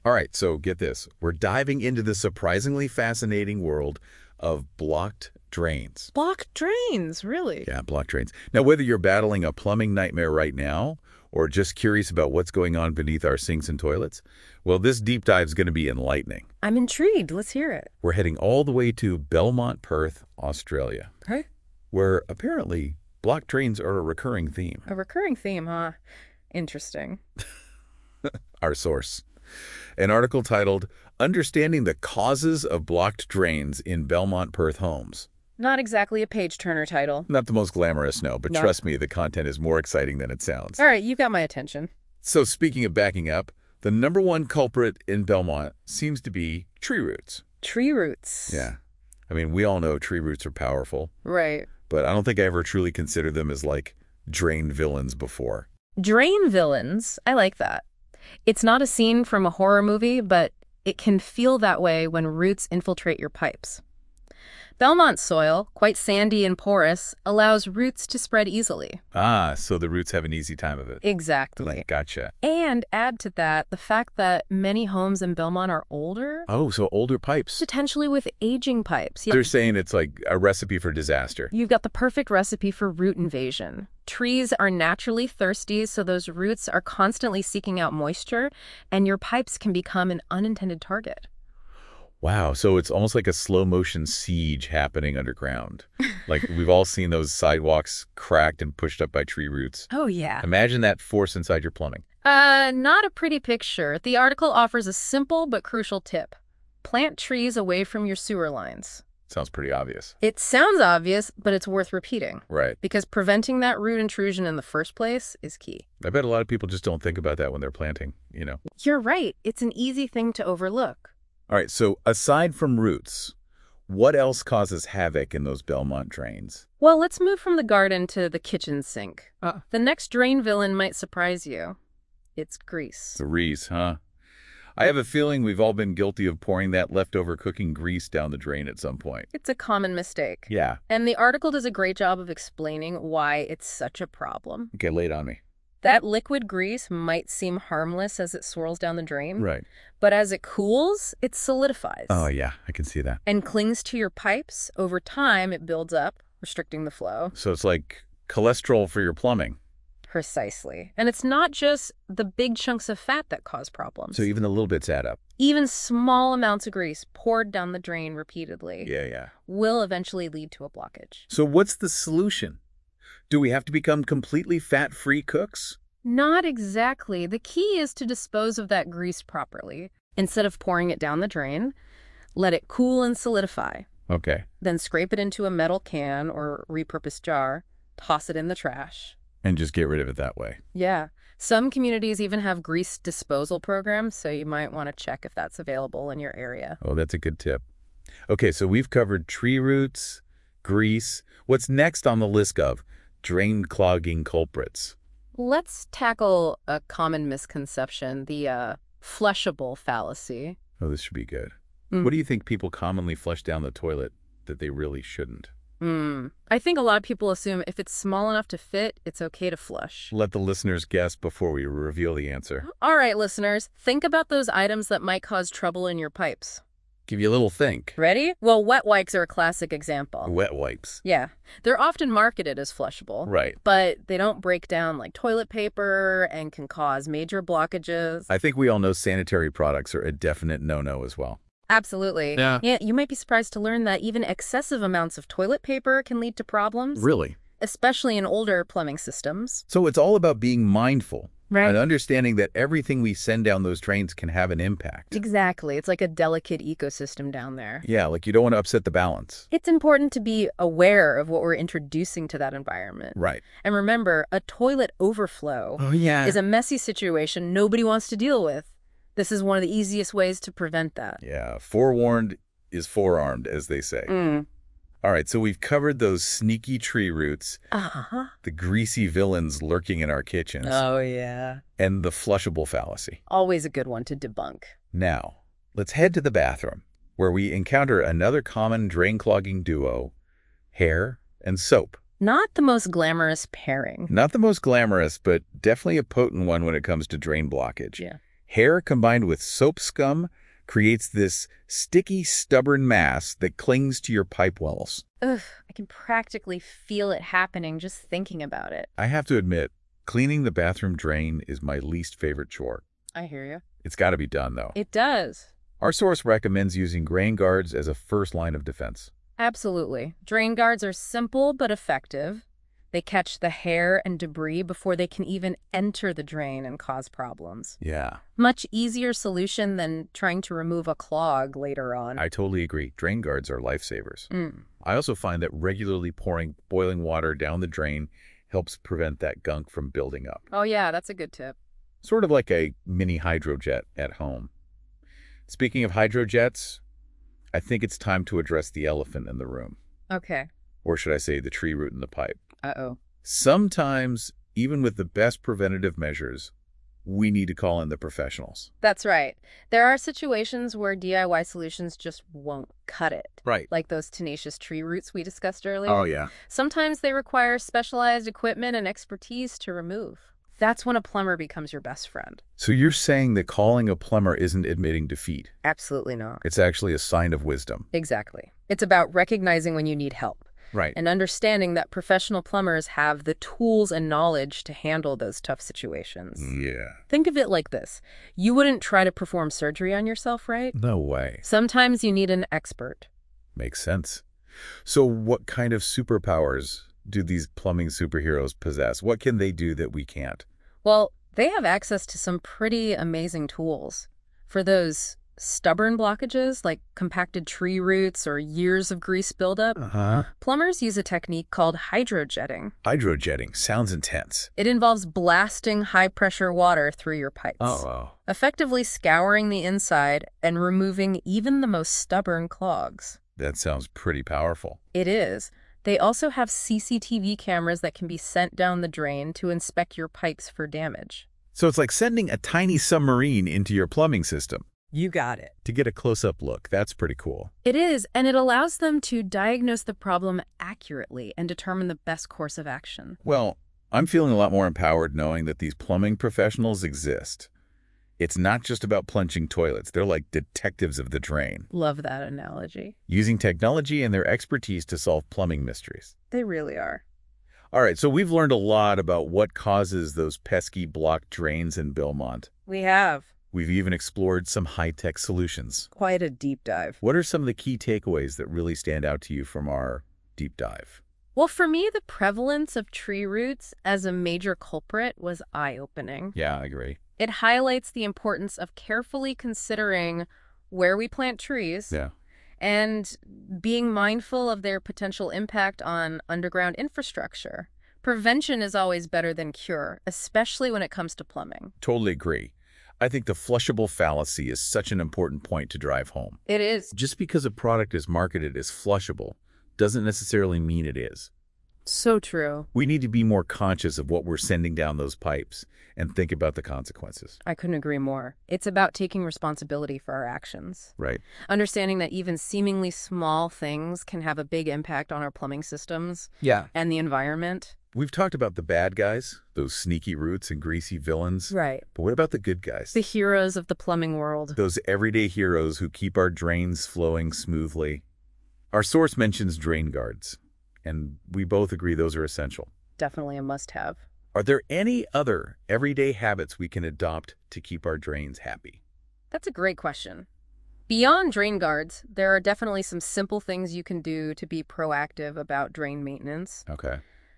All right, so get this. We're diving into the surprisingly fascinating world of blocked drains. Blocked drains, really? Yeah, blocked drains. Now, whether you're battling a plumbing nightmare right now or just curious about what's going on beneath our sinks and toilets, well, this deep dive is going to be enlightening. I'm intrigued. Let's hear it. We're heading all the way to Belmont, Perth, Australia, Okay. where apparently blocked drains are a recurring theme. A recurring theme, huh? Interesting. Our source. An article titled, Understanding the Causes of Blocked Drains in Belmont, Perth Homes. Not exactly a page-turner title. Not the most glamorous, no, but No. trust me, the content is more exciting than it sounds. All right, you got my attention. So speaking of backing up, the number one culprit in Belmont seems to be tree roots. Tree roots. Yeah. I mean, we all know tree roots are powerful, Right. but I don't think I ever truly considered them as like drain villains before. Drain villains. I like that. It's not a scene from a horror movie, but it can feel that way when roots infiltrate your pipes. Belmont's soil, quite sandy and porous, allows roots to spread easily. Ah, so the roots have an easy time of it. Exactly. Gotcha. And add to that the fact that many homes in Belmont are older, Oh, so older pipes. potentially with aging pipes. They're saying it's like a recipe for disaster. You've got the perfect recipe for root invasion. Trees are naturally thirsty, so those roots are constantly seeking out moisture, and your pipes can become an unintended target. Wow, so it's almost like a slow-motion siege happening underground. Like we've all seen those sidewalks cracked and pushed up by tree roots. Oh, yeah. Imagine that force inside your plumbing. Not a pretty picture. The article offers a simple but crucial tip. Plant trees away from your sewer lines. Sounds pretty obvious. It sounds obvious, but it's worth repeating. Right. Because preventing that root intrusion in the first place is key. I bet a lot of people just don't think about that when they're planting, you know. You're right. It's an easy thing to overlook. All right, so aside from roots, what else causes havoc in those Belmont drains? Well, let's move from the garden to the kitchen sink. The next drain villain might surprise you. It's grease. Grease, huh? I have a feeling we've all been guilty of pouring that leftover cooking grease down the drain at some point. It's a common mistake. Yeah. And the article does a great job of explaining why it's such a problem. Okay, lay it on me. That liquid grease might seem harmless as it swirls down the drain, Right. but as it cools, it solidifies. Oh, yeah, I can see that. And clings to your pipes. Over time, it builds up, restricting the flow. So it's like cholesterol for your plumbing. Precisely. And it's not just the big chunks of fat that cause problems. So even the little bits add up. Even small amounts of grease poured down the drain repeatedly Yeah. will eventually lead to a blockage. So what's the solution? Do we have to become completely fat-free cooks? Not exactly. The key is to dispose of that grease properly. Instead of pouring it down the drain, let it cool and solidify. Okay. Then scrape it into a metal can or repurposed jar, toss it in the trash. And just get rid of it that way. Yeah. Some communities even have grease disposal programs, so you might want to check if that's available in your area. Oh, that's a good tip. Okay, so we've covered tree roots, grease. What's next on the list of drain clogging culprits? Let's tackle a common misconception, the flushable fallacy. Oh, this should be good. Mm. What do you think people commonly flush down the toilet that they really shouldn't? I think a lot of people assume if it's small enough to fit, it's okay to flush. Let the listeners guess before we reveal the answer. All right, listeners, think about those items that might cause trouble in your pipes. Give you a little think. Ready? Well, wet wipes are a classic example. Wet wipes. Yeah. They're often marketed as flushable. Right. But they don't break down like toilet paper and can cause major blockages. I think we all know sanitary products are a definite no-no as well. Absolutely. Yeah. You might be surprised to learn that even excessive amounts of toilet paper can lead to problems. Really? Especially in older plumbing systems. So it's all about being mindful. Right. And understanding that everything we send down those drains can have an impact. Exactly. It's like a delicate ecosystem down there. Yeah, like you don't want to upset the balance. It's important to be aware of what we're introducing to that environment. Right. And remember, a toilet overflow yeah. is a messy situation nobody wants to deal with. This is one of the easiest ways to prevent that. Yeah, forewarned is forearmed, as they say. All right, so we've covered those sneaky tree roots, the greasy villains lurking in our kitchens, Oh, yeah. and the flushable fallacy. Always a good one to debunk. Now, let's head to the bathroom, where we encounter another common drain-clogging duo, hair and soap. Not the most glamorous pairing. Not the most glamorous, but definitely a potent one when it comes to drain blockage. Yeah. Hair combined with soap scum creates this sticky, stubborn mass that clings to your pipe wells. Ugh, I can practically feel it happening just thinking about it. I have to admit, cleaning the bathroom drain is my least favorite chore. I hear you. It's got to be done, though. It does. Our source recommends using drain guards as a first line of defense. Absolutely. Drain guards are simple but effective. They catch the hair and debris before they can even enter the drain and cause problems. Yeah, Much easier solution than trying to remove a clog later on. I totally agree. Drain guards are lifesavers. Mm. I also find that regularly pouring boiling water down the drain helps prevent that gunk from building up. Oh yeah, that's a good tip. Sort of like a mini hydrojet at home. Speaking of hydrojets, I think it's time to address the elephant in the room. Okay. Or should I say the tree root in the pipe. Uh-oh. Sometimes, even with the best preventative measures, we need to call in the professionals. That's right. There are situations where DIY solutions just won't cut it. Right. Like those tenacious tree roots we discussed earlier. Oh, yeah. Sometimes they require specialized equipment and expertise to remove. That's when a plumber becomes your best friend. So you're saying that calling a plumber isn't admitting defeat. Absolutely not. It's actually a sign of wisdom. Exactly. It's about recognizing when you need help Right. and understanding that professional plumbers have the tools and knowledge to handle those tough situations. Yeah. Think of it like this. You wouldn't try to perform surgery on yourself, right? No way. Sometimes you need an expert. Makes sense. So what kind of superpowers do these plumbing superheroes possess? What can they do that we can't? Well, they have access to some pretty amazing tools. For those stubborn blockages, like compacted tree roots or years of grease buildup, plumbers use a technique called hydrojetting. Hydrojetting sounds intense. It involves blasting high-pressure water through your pipes, effectively scouring the inside and removing even the most stubborn clogs. That sounds pretty powerful. It is. They also have CCTV cameras that can be sent down the drain to inspect your pipes for damage. So it's like sending a tiny submarine into your plumbing system. You got it. To get a close-up look, that's pretty cool. It is, and it allows them to diagnose the problem accurately and determine the best course of action. Well, I'm feeling a lot more empowered knowing that these plumbing professionals exist. It's not just about plunging toilets. They're like detectives of the drain, Love that analogy. using technology and their expertise to solve plumbing mysteries. They really are. All right, so we've learned a lot about what causes those pesky blocked drains in Belmont. We have. We've even explored some high-tech solutions. Quite a deep dive. What are some of the key takeaways that really stand out to you from our deep dive? Well, for me, the prevalence of tree roots as a major culprit was eye-opening. Yeah, I agree. It highlights the importance of carefully considering where we plant trees and being mindful of their potential impact on underground infrastructure. Prevention is always better than cure, especially when it comes to plumbing. Totally agree. I think the flushable fallacy is such an important point to drive home. It is. Just because a product is marketed as flushable doesn't necessarily mean it is. So true. We need to be more conscious of what we're sending down those pipes and think about the consequences. I couldn't agree more. It's about taking responsibility for our actions. Right. Understanding that even seemingly small things can have a big impact on our plumbing systems and the environment. We've talked about the bad guys, those sneaky roots and greasy villains. Right. But what about the good guys? The heroes of the plumbing world. Those everyday heroes who keep our drains flowing smoothly. Our source mentions drain guards, and we both agree those are essential. Definitely a must-have. Are there any other everyday habits we can adopt to keep our drains happy? That's a great question. Beyond drain guards, there are definitely some simple things you can do to be proactive about drain maintenance. Okay.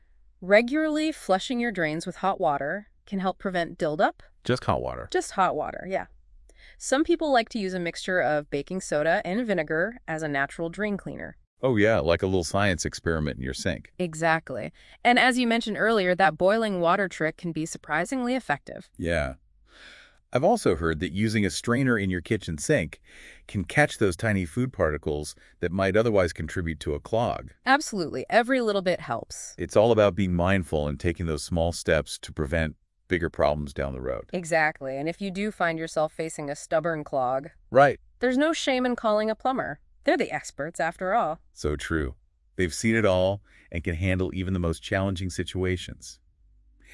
Regularly flushing your drains with hot water can help prevent buildup. Just hot water. Just hot water, yeah. Some people like to use a mixture of baking soda and vinegar as a natural drain cleaner. Oh yeah, like a little science experiment in your sink. Exactly. And as you mentioned earlier, that boiling water trick can be surprisingly effective. Yeah. I've also heard that using a strainer in your kitchen sink can catch those tiny food particles that might otherwise contribute to a clog. Absolutely. Every little bit helps. It's all about being mindful and taking those small steps to prevent bigger problems down the road. Exactly. And if you do find yourself facing a stubborn clog, Right. there's no shame in calling a plumber. They're the experts after all. So true. They've seen it all and can handle even the most challenging situations.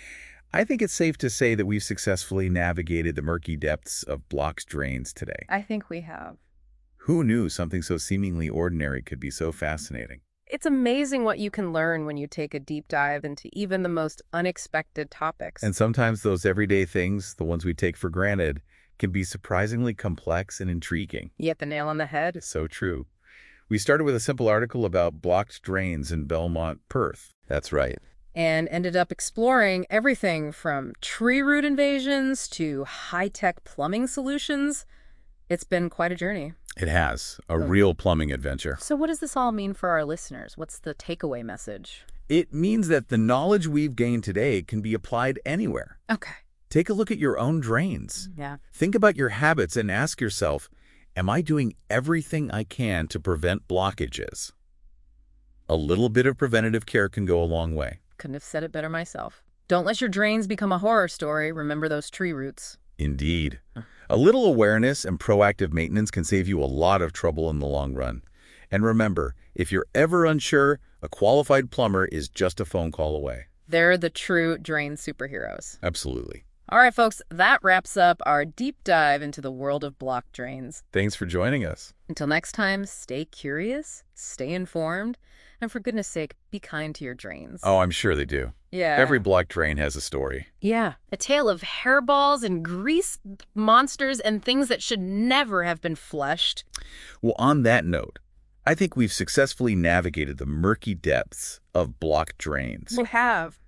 I think it's safe to say that we've successfully navigated the murky depths of blocked drains today. I think we have. Who knew something so seemingly ordinary could be so fascinating? It's amazing what you can learn when you take a deep dive into even the most unexpected topics. And sometimes those everyday things, the ones we take for granted, can be surprisingly complex and intriguing. You hit the nail on the head. It's so true. We started with a simple article about blocked drains in Belmont, Perth. That's right. And ended up exploring everything from tree root invasions to high-tech plumbing solutions. It's been quite a journey. It has. A real plumbing adventure. So what does this all mean for our listeners? What's the takeaway message? It means that the knowledge we've gained today can be applied anywhere. Okay. Take a look at your own drains. Yeah. Think about your habits and ask yourself, am I doing everything I can to prevent blockages? A little bit of preventative care can go a long way. Couldn't have said it better myself. Don't let your drains become a horror story. Remember those tree roots. Indeed. A little awareness and proactive maintenance can save you a lot of trouble in the long run. And remember, if you're ever unsure, a qualified plumber is just a phone call away. They're the true drain superheroes. Absolutely. All right, folks, that wraps up our deep dive into the world of blocked drains. Thanks for joining us. Until next time, stay curious, stay informed, and for goodness sake, be kind to your drains. Oh, I'm sure they do. Yeah. Every blocked drain has a story. Yeah. A tale of hairballs and grease monsters and things that should never have been flushed. Well, on that note, I think we've successfully navigated the murky depths of blocked drains. We have.